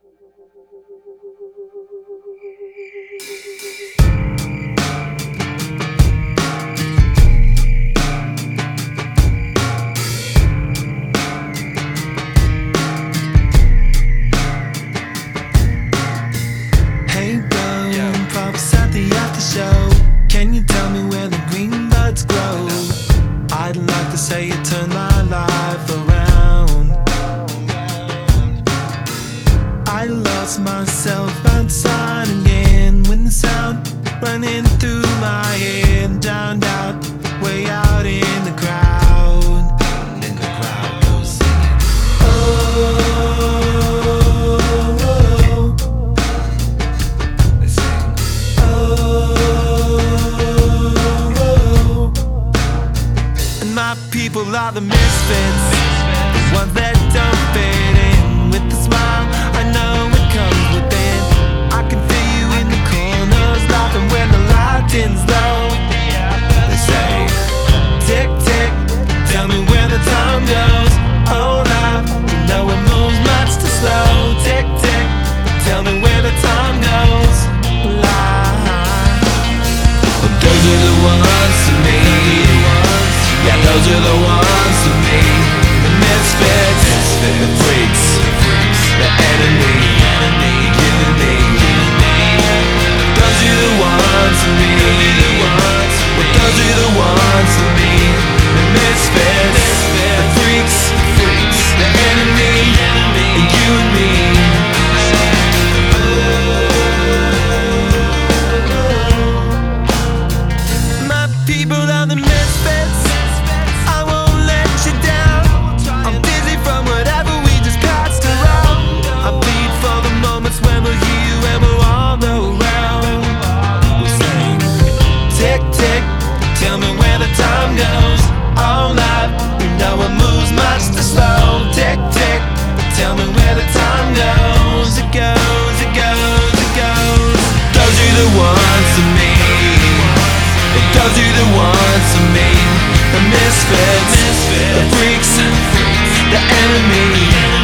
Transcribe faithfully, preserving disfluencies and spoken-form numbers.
Hey bro, yeah. Props at the after show. Can you tell me where the green buds grow? I'd like to say you turned my life around. I lost myself outside again when the sound running through my head drowned out, way out in the crowd. And the crowd goes singing, oh, oh, oh. They sing, oh, oh, oh. And my people are the misfits, the ones that don't fit in. With a smile, I know it comes within. I can feel you in the corners, laughing when the lighting's low. They say, tick, tick, tell me where the time goes. Oh, life, you know it moves much too slow. Tick, tick, tell me where the time goes. Life, well, those are the ones to me. Yeah, those are the ones to me. The misfits, the freaks, the enemy, you and me. Those are the ones to me. Well, those are the ones to me. The misfits, the freaks, the enemy, you and me. My people are the misfits. I won't let you down. I'm dizzy from whatever we just passed around. I bleed for the moments when we're here, when we're all around. We sing, tick, tick, tell me where the time goes. All night, we know it moves much too slow. Tick, tick, tell me where the time goes. It goes, it goes, it goes. Those are the ones to me. Those are the ones to me. The misfits, the freaks, the enemy.